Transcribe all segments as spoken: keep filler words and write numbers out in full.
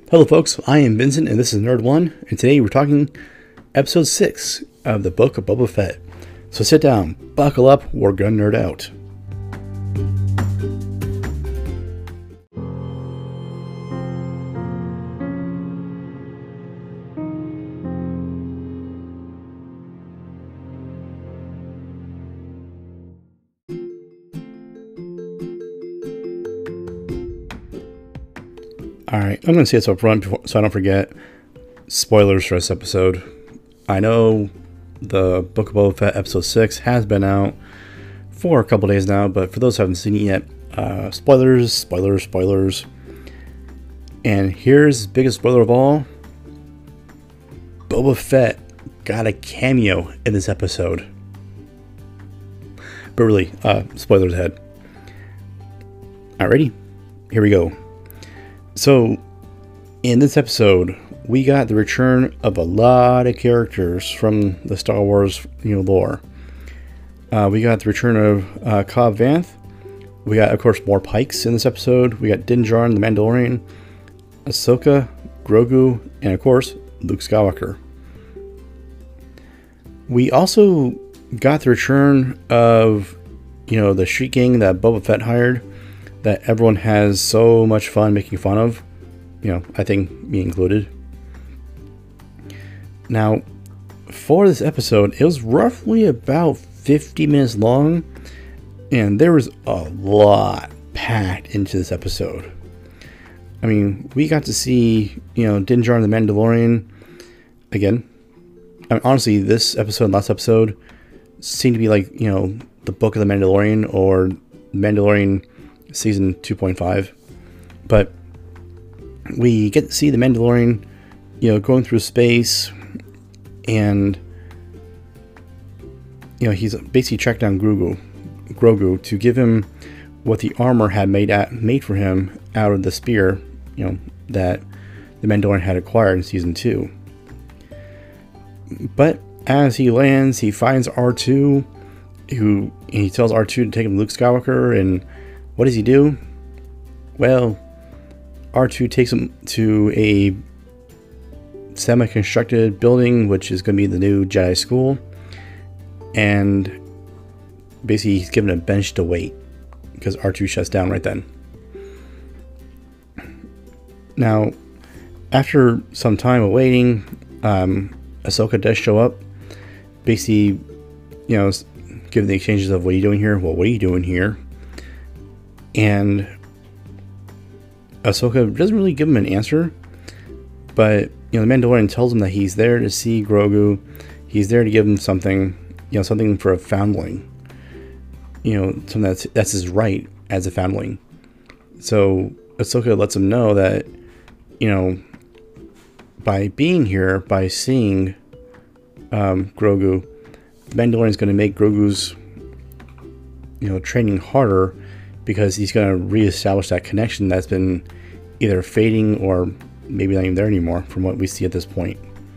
Hello folks, I am Vincent and this is Nerd One, and today we're talking episode six of the Book of Boba Fett. So sit down, buckle up, we're gonna nerd out. Alright, I'm going to say this up front before, so I don't forget. Spoilers for this episode. I know the Book of Boba Fett episode six has been out for a couple days now, but for those who haven't seen it yet, uh, spoilers, spoilers, spoilers. And here's the biggest spoiler of all. Boba Fett got a cameo in this episode. But really, uh, spoilers ahead. Alright, ready? Here we go. So, in this episode, we got the return of a lot of characters from the Star Wars, you know, lore. Uh, we got the return of uh, Cobb Vanth. We got, of course, more Pikes in this episode. We got Din Djarin, the Mandalorian, Ahsoka, Grogu, and of course, Luke Skywalker. We also got the return of, you know, the street gang that Boba Fett hired, that everyone has so much fun making fun of. You know, I think me included. Now, for this episode, it was roughly about fifty minutes long, and there was a lot packed into this episode. I mean, we got to see, you know, Din Djarin the Mandalorian again. I mean, honestly, this episode and last episode seemed to be like, you know, the Book of the Mandalorian or Mandalorian Season two point five, but we get to see the Mandalorian, you know, going through space, and you know, he's basically tracked down Grogu, Grogu to give him what the armor had made at made for him out of the spear, you know, that the Mandalorian had acquired in Season two. But as he lands, he finds R two, who and he tells R two to take him to Luke Skywalker, and what does he do? Well, R two takes him to a semi-constructed building, which is going to be the new Jedi School, and basically he's given a bench to wait because R two shuts down right then. Now, after some time of waiting, um, Ahsoka does show up, basically, you know, given the exchanges of, what are you doing here? Well, what are you doing here? And Ahsoka doesn't really give him an answer, but you know, the Mandalorian tells him that he's there to see Grogu. He's there to give him something, you know, something for a foundling. You know, something that's that's his right as a foundling. So Ahsoka lets him know that, you know, by being here, by seeing um, Grogu, the Mandalorian is going to make Grogu's, you know, training harder, because he's going to reestablish that connection that's been either fading or maybe not even there anymore from what we see at this point.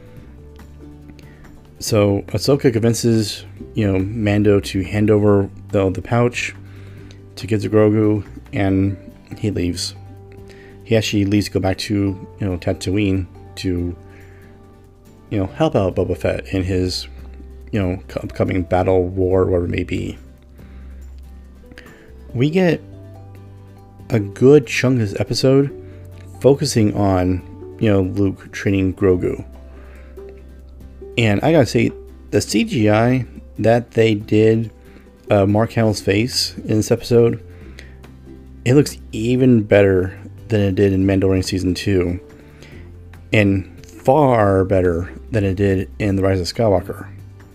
So Ahsoka convinces, you know, Mando to hand over the, the pouch to give to Grogu, and he leaves. He actually leaves to go back to, you know, Tatooine to, you know, help out Boba Fett in his, you know, upcoming battle, war, whatever it may be. We get a good chunk of this episode focusing on, you know, Luke training Grogu. And I gotta say, the C G I that they did uh, Mark Hamill's face in this episode, it looks even better than it did in Mandalorian Season two, and far better than it did in The Rise of Skywalker.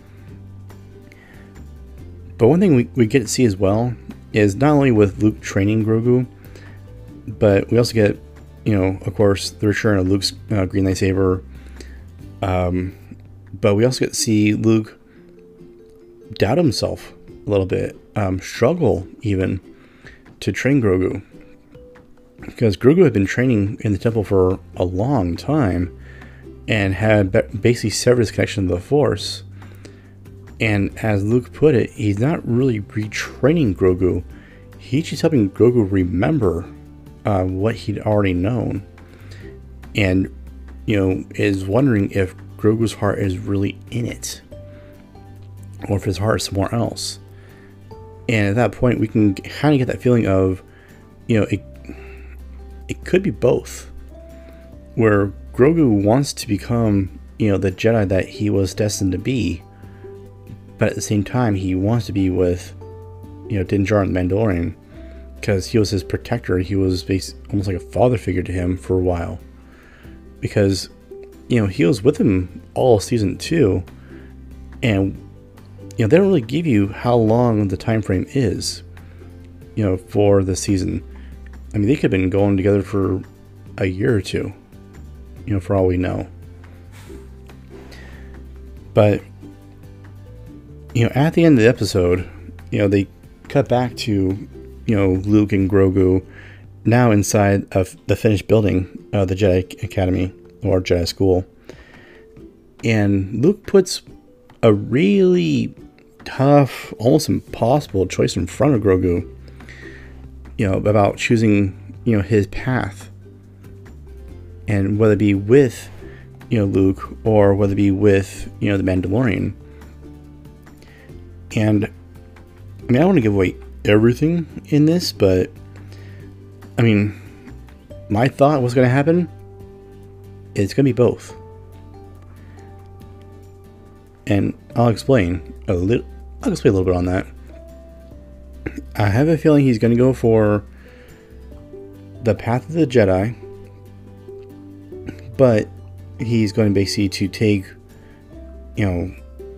But one thing we, we get to see as well is not only with Luke training Grogu, but we also get, you know, of course, the return of Luke's uh, green lightsaber. Um, but we also get to see Luke doubt himself a little bit, um, struggle even to train Grogu, because Grogu had been training in the temple for a long time and had basically severed his connection to the Force. And as Luke put it, he's not really retraining Grogu. He's just helping Grogu remember uh, what he'd already known. and, you know, is wondering if Grogu's heart is really in it, or if his heart is somewhere else. And at that point, we can kind of get that feeling of, you know, it, it could be both, where Grogu wants to become, you know, the Jedi that he was destined to be, but at the same time, he wants to be with, you know, Din Djarin the Mandalorian, because he was his protector. He was based, almost like a father figure to him for a while, because, you know, he was with him all season two, and, you know, they don't really give you how long the time frame is, you know, for the season. I mean, they could have been going together for a year or two, you know, for all we know. But, you know, at the end of the episode, you know, they cut back to, you know, Luke and Grogu now inside of the finished building of the Jedi Academy, or Jedi School. And Luke puts a really tough, almost impossible choice in front of Grogu, you know, about choosing, you know, his path. And whether it be with, you know, Luke, or whether it be with, you know, the Mandalorian. And, I mean, I don't want to give away everything in this, but, I mean, my thought what's going to happen, it's going to be both. And I'll explain a little, I'll explain a little bit on that. I have a feeling he's going to go for the path of the Jedi, but he's going basically to take, you know,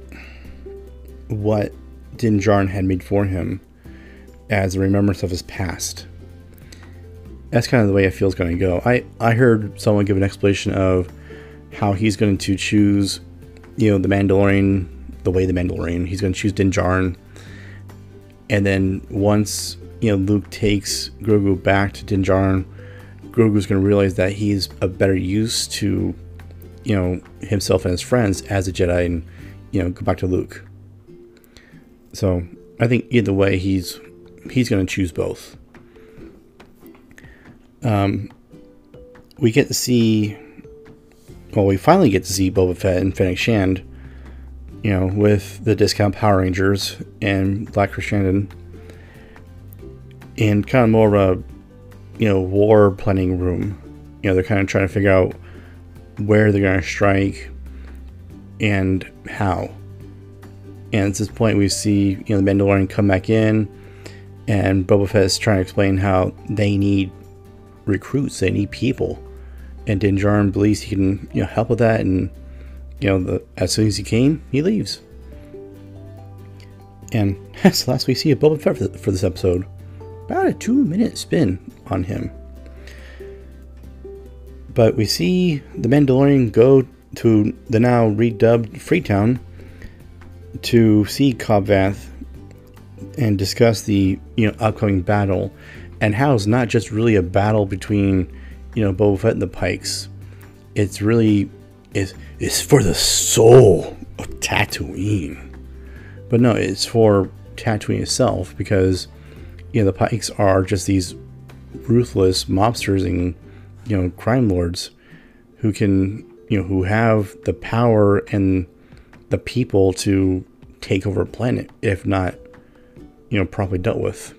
what Din Djarin had made for him as a remembrance of his past. That's kind of the way I feel it's going to go. I, I heard someone give an explanation of how he's going to choose, you know, the Mandalorian, the way the Mandalorian, he's going to choose Din Djarin. And then once, you know, Luke takes Grogu back to Din Djarin, Grogu's going to realize that he's a better use to, you know, himself and his friends as a Jedi, and, you know, go back to Luke. So I think either way, he's he's going to choose both. Um, we get to see, well, we finally get to see Boba Fett and Fennec Shand, you know, with the discount Power Rangers and Black Krrsantan, in kind of more of a, you know, war planning room. You know, they're kind of trying to figure out where they're going to strike and how. And at this point, we see, you know, the Mandalorian come back in, and Boba Fett is trying to explain how they need recruits, they need people, and Din Djarin believes he can, you know, help with that. And, you know, the, as soon as he came, he leaves. And that's the last we see of Boba Fett for, for this episode. About a two-minute spin on him. But we see the Mandalorian go to the now redubbed Freetown to see Cobb Vanth and discuss the, you know, upcoming battle, and how it's not just really a battle between, you know, Boba Fett and the Pikes. It's really it's, it's for the soul of Tatooine. But no, it's for Tatooine itself, because, you know, the Pikes are just these ruthless mobsters and, you know, crime lords who can, you know, who have the power and the people to take over a planet if not, you know, properly dealt with.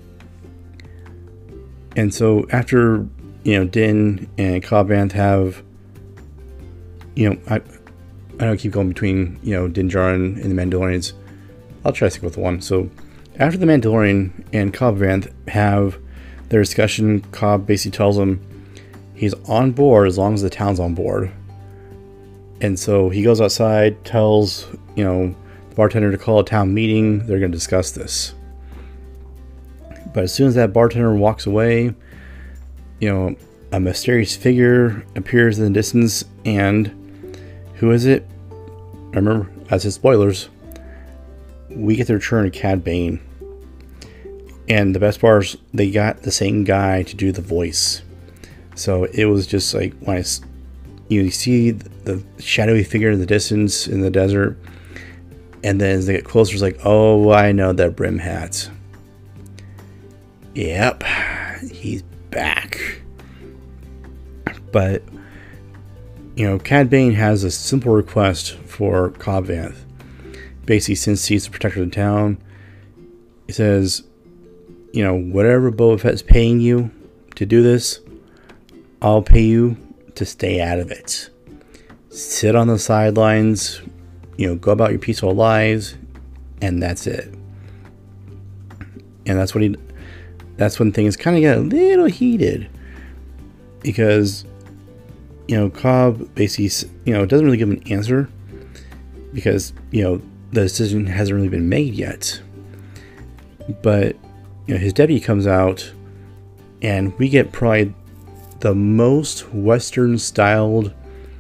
And so after, you know, Din and Cobb Vanth have, you know, I, I don't keep going between, you know, Din Djarin and the Mandalorians. I'll try to stick with one. So after the Mandalorian and Cobb Vanth have their discussion, Cobb basically tells him he's on board as long as the town's on board. And so he goes outside, tells, you know, the bartender to call a town meeting. They're going to discuss this. But as soon as that bartender walks away, you know, a mysterious figure appears in the distance. And who is it? Remember, as his spoilers, we get the return of Cad Bane. And the best part is they got the same guy to do the voice. So it was just like, when I, you know, you see the shadowy figure in the distance in the desert, and then as they get closer, it's like, oh, I know that brim hat. Yep, he's back. But you know, Cad Bane has a simple request for Cobb Vanth. Basically, since he's the protector of the town, he says, you know, whatever Boba Fett's paying you to do this, I'll pay you to stay out of it. Sit on the sidelines, you know, go about your peaceful lives, and that's it. And that's what he, that's when things kind of get a little heated. Because, you know, Cobb basically, you know, doesn't really give him an answer. Because, you know, the decision hasn't really been made yet. But, you know, his deputy comes out, and we get probably the most Western-styled,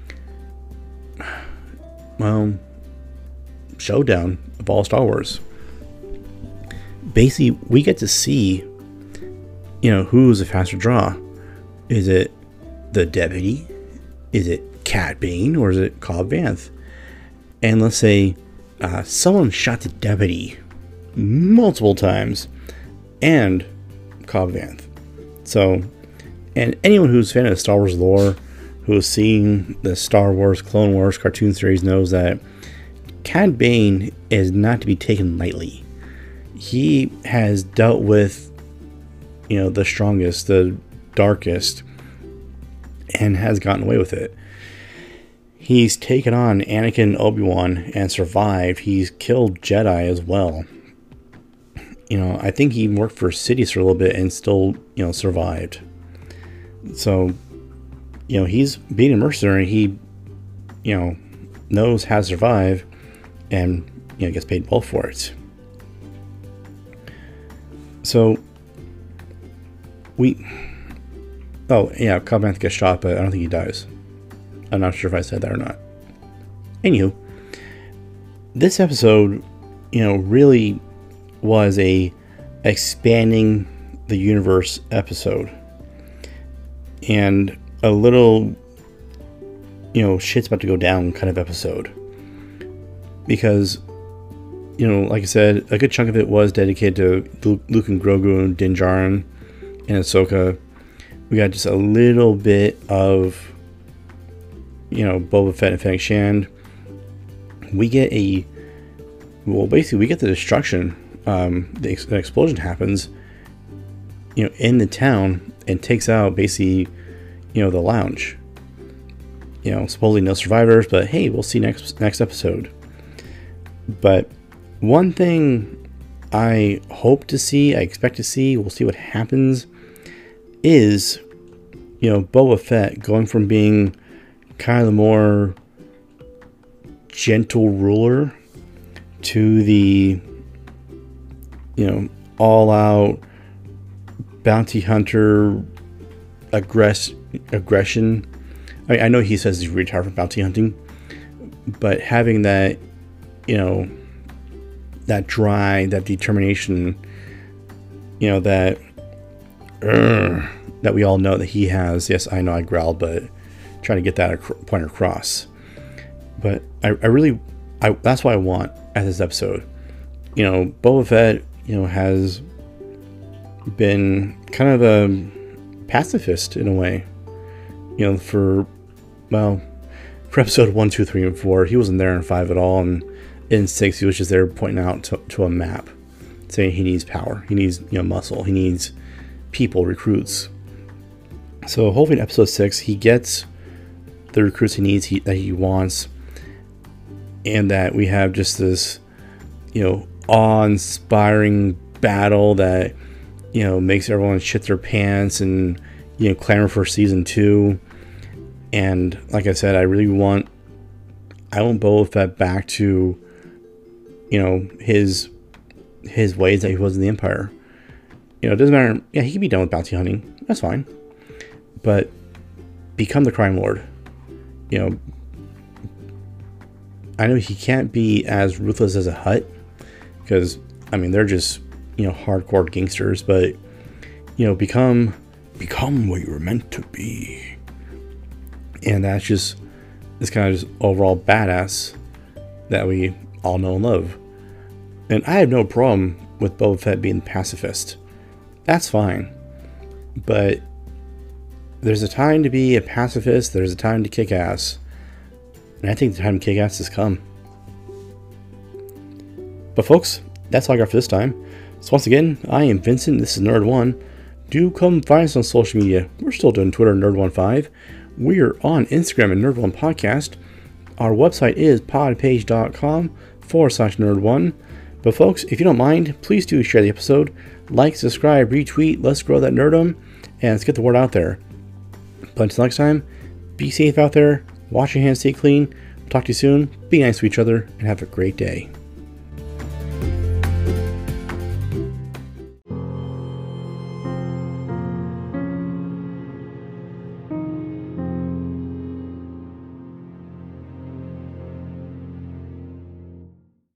well, showdown of all Star Wars. Basically, we get to see, you know, who's a faster draw. Is it the deputy? Is it Cad Bane? Or is it Cobb Vanth? And let's say uh, someone shot the deputy multiple times, and Cobb Vanth. So, and anyone who's a fan of Star Wars lore, who has seen the Star Wars, Clone Wars cartoon series, knows that Cad Bane is not to be taken lightly. He has dealt with, you know, the strongest, the darkest, and has gotten away with it. He's taken on Anakin and Obi-Wan and survived. He's killed Jedi as well. You know, I think he worked for Sidious for a little bit and still, you know, survived. So, you know, he's being a mercenary. He, you know, knows how to survive and, you know, gets paid well for it. So, we... Oh, yeah, Cobb Vanth gets shot, but I don't think he dies. I'm not sure if I said that or not. Anywho, this episode, you know, really was a expanding the universe episode. And a little, you know, shit's about to go down kind of episode. Because, you know, like I said, a good chunk of it was dedicated to Luke and Grogu and Din Djarin and Ahsoka. We got just a little bit of, you know, Boba Fett and Fennec Shand. We get a, well, basically we get the destruction. Um, the, ex- the explosion happens, you know, in the town and takes out basically, you know, the lounge. You know, supposedly no survivors, but hey, we'll see next next episode. But one thing I hope to see, I expect to see, we'll see what happens, is, you know, Boba Fett going from being kind of the more gentle ruler to the, you know, all-out bounty hunter aggress aggression. I, mean, I know he says he's retired from bounty hunting, but having that, you know, that drive, that determination, you know, that uh, that we all know that he has. Yes, I know I growled, but trying to get that ac- point across. But I, I really, I, that's what I want at this episode. You know, Boba Fett, you know, has been kind of a pacifist in a way. You know, for, well, for episode one, two, three, and four, he wasn't there in five at all, and in six, he was just there pointing out to, to a map, saying he needs power, he needs, you know, muscle, he needs people, recruits. So hopefully in episode six, he gets the recruits he needs, he, that he wants, and that we have just this, you know, awe-inspiring battle that, you know, makes everyone shit their pants and, you know, clamor for season two. And like I said, I really want, I want Boba Fett back to, you know, his his ways that he was in the Empire. You know, it doesn't matter. Yeah, he can be done with bounty hunting. That's fine. But become the crime lord. You know, I know he can't be as ruthless as a Hutt, because, I mean, they're just, you know, hardcore gangsters, but, you know, become, become what you were meant to be. And that's just, it's kind of just overall badass that we all know and love. And I have no problem with Boba Fett being pacifist. That's fine. But there's a time to be a pacifist, there's a time to kick ass. And I think the time to kick ass has come. But folks, that's all I got for this time. So once again, I am Vincent. This is Nerd One. Do come find us on social media. We're still doing Twitter, Nerd One Five. We are on Instagram at Nerd One Podcast. Our website is podpage.com forward slash Nerd One. But folks, if you don't mind, please do share the episode. Like, subscribe, retweet. Let's grow that nerdom. And let's get the word out there. But until next time, be safe out there. Wash your hands, stay clean. Talk to you soon. Be nice to each other, and have a great day.